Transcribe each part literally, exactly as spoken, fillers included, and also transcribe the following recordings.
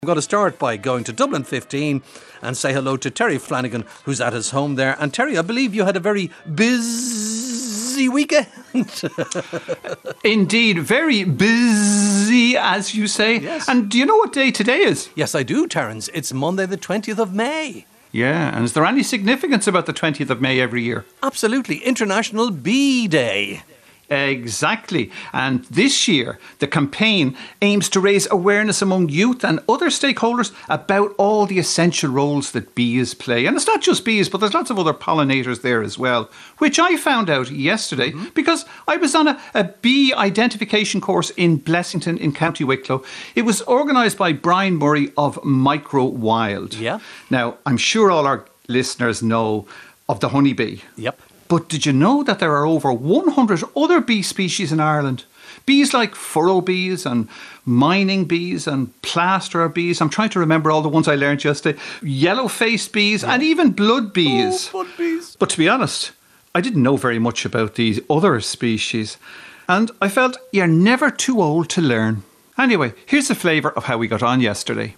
I'm going to start by going to Dublin fifteen and say hello to Terry Flanagan, who's at his home there. And Terry, I believe you had a very busy weekend. Indeed, very busy, as you say. Yes. And do you know what day today is? Yes, I do, Terence. It's Monday the twentieth of May. Yeah, and is there any significance about the twentieth of May every year? Absolutely. International Bee Day. Exactly. And this year, the campaign aims to raise awareness among youth and other stakeholders about all the essential roles that bees play. And it's not just bees, but there's lots of other pollinators there as well, which I found out yesterday mm-hmm. because I was on a, a bee identification course in Blessington in County Wicklow. It was organised by Brian Murray of Micro Wild. Yeah. Now, I'm sure all our listeners know of the honeybee. Yep. But did you know that there are over one hundred other bee species in Ireland? Bees like furrow bees and mining bees and plaster bees. I'm trying to remember all the ones I learned yesterday. Yellow-faced bees yeah. and even blood bees. Oh, blood bees. But to be honest, I didn't know very much about these other species. And I felt you're never too old to learn. Anyway, here's a flavour of how we got on yesterday.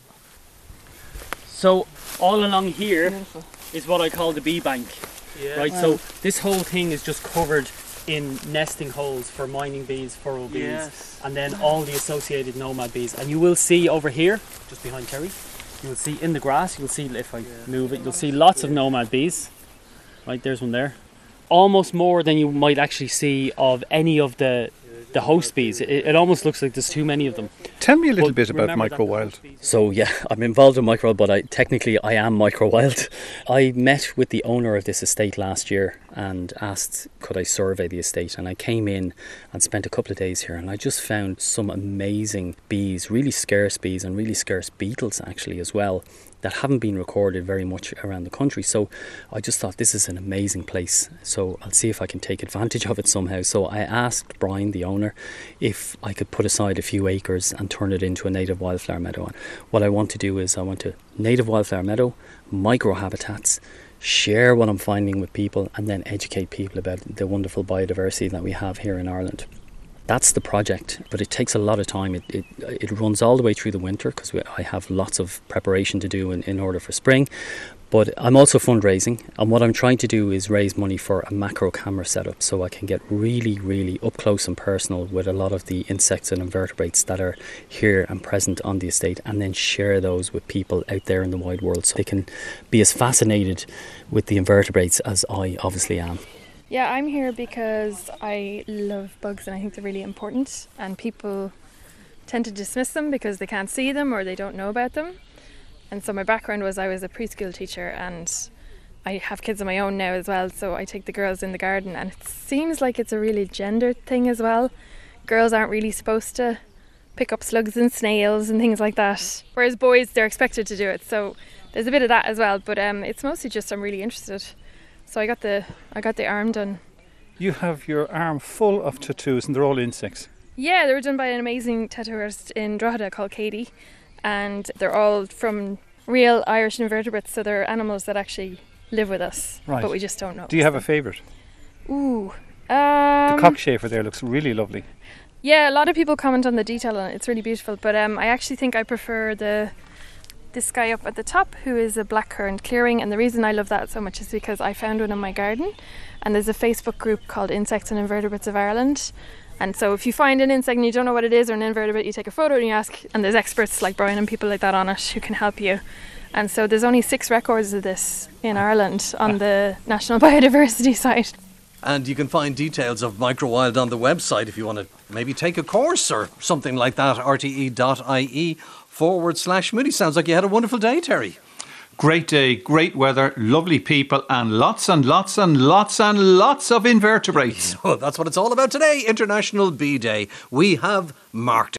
So all along here is what I call the bee bank. Yeah. Right, wow. So this whole thing is just covered in nesting holes for mining bees, furrow bees, yes. and then all the associated nomad bees. And you will see over here, just behind Terry, you will see in the grass, you'll see, if I yeah. move it, you'll see lots of nomad bees. Right, there's one there. Almost more than you might actually see of any of the the host bees. It, it almost looks like there's too many of them. Tell me a little but bit about Micro Wild. So yeah, I'm involved in Micro Wild, but I technically I am Micro Wild. I met with the owner of this estate last year and asked could I survey the estate, and I came in and spent a couple of days here, and I just found some amazing bees, really scarce bees and really scarce beetles actually as well, that haven't been recorded very much around the country. So I just thought this is an amazing place, so I'll see if I can take advantage of it somehow. So I asked Brian, the owner, if I could put aside a few acres and turn it into a native wildflower meadow. And what I want to do is I want to native wildflower meadow, micro habitats, share what I'm finding with people, and then educate people about the wonderful biodiversity that we have here in Ireland. That's the project, but it takes a lot of time. It it, it runs all the way through the winter because I have lots of preparation to do in, in order for spring. But I'm also fundraising, and what I'm trying to do is raise money for a macro camera setup so I can get really, really up close and personal with a lot of the insects and invertebrates that are here and present on the estate, and then share those with people out there in the wide world so they can be as fascinated with the invertebrates as I obviously am. Yeah, I'm here because I love bugs and I think they're really important, and people tend to dismiss them because they can't see them or they don't know about them. And so my background was I was a preschool teacher, and I have kids of my own now as well, so I take the girls in the garden, and it seems like it's a really gendered thing as well. Girls aren't really supposed to pick up slugs and snails and things like that, whereas boys, they're expected to do it. So there's a bit of that as well, but um, it's mostly just I'm really interested. So I got the I got the arm done. You have your arm full of tattoos and they're all insects. Yeah, they were done by an amazing tattoo artist in Drogheda called Katie, and they're all from real Irish invertebrates, so they're animals that actually live with us, right. but we just don't know. Do you have a favourite? Ooh. Um, the cockchafer there looks really lovely. Yeah, a lot of people comment on the detail on it. It's really beautiful, but um, I actually think I prefer the this guy up at the top, who is a blackcurrant clearing, and the reason I love that so much is because I found one in my garden, and there's a Facebook group called Insects and Invertebrates of Ireland, and so if you find an insect and you don't know what it is or an invertebrate, you take a photo and you ask, and there's experts like Brian and people like that on it who can help you. And so there's only six records of this in Ireland on the National Biodiversity site. And you can find details of Micro Wild on the website if you want to maybe take a course or something like that, r t e dot i e forward slash Moody. Sounds like you had a wonderful day, Terry. Great day, great weather, lovely people, and lots and lots and lots and lots of invertebrates. So that's what it's all about today, International Bee Day. We have marked it.